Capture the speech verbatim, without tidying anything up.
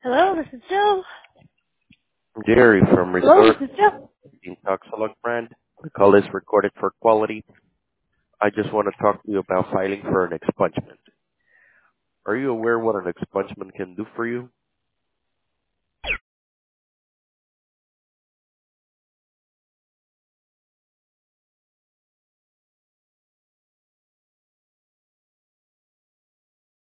Hello, this is Jill. Jerry from Hello, Restore this is Jill. in Toxalog brand. The call is recorded for quality. I just want to talk to you about filing for an expungement. Are you aware what an expungement can do for you?